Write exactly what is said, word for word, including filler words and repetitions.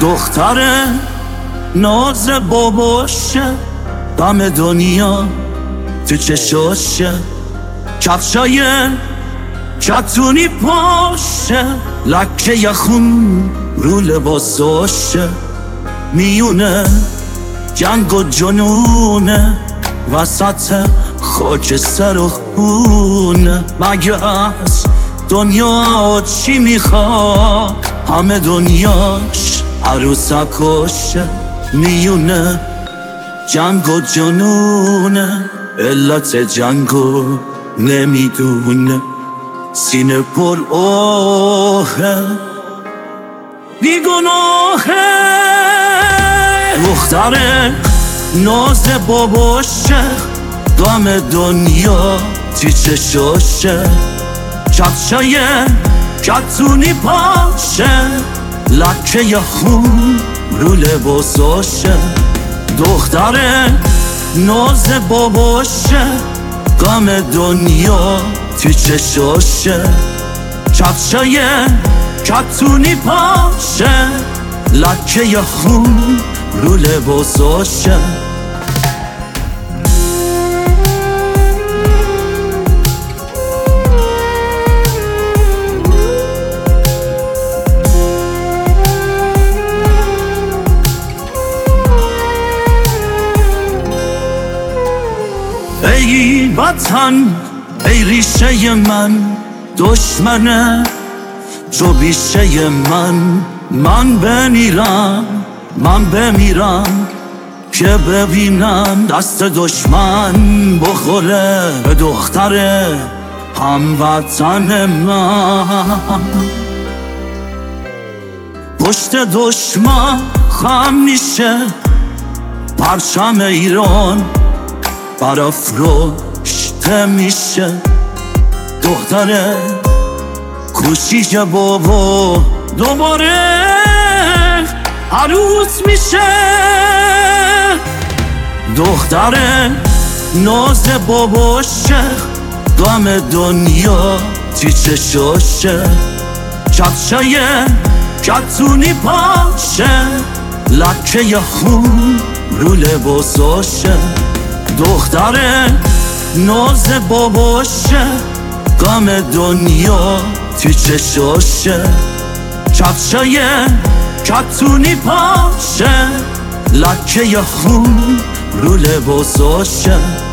دختر ناز باباشه، غم دنیا تو چشاشه، کفشای کتونی پاشه، لکه یخون رو لباساشه، میونه جنگ و جنونه وسط خاکستر و خونه. مگه از دنیا چی میخواد؟ همه دنیاش عروسکاشه، میونه جنگ و جنونه، علت جنگو نمیدونه، سینه پر آهه بیگناهه. دختر ناز باباشه، غم دنیا تی چشاشه، کفشای کتونی پاشه، لکه یخون رو لباساشه. دختر ناز باباشه، غم دنیا تی چشاشه، کفشای کتونی پاشه، لکه یخون رو لباساشه. ای وطن ای ریشه من، دشمنه جو بیشه من. من بمیرم من بمیرم که ببینم دست دشمن بخوره به دختر هموطن من. پشت دشمن خم میشه پرچم ایران، برافروشته میشه. دختر کوشیش بابا دوباره عروس میشه. دختر ناز باباشه، غم دنیا تی چشاشه، کفشای کتونی پاشه، لکه یخون رو لباساشه. دختر ناز باباشه، غم دنیا تی چشاشه، کفشای کتونی پاشه، لکه یخون رو لباساشه.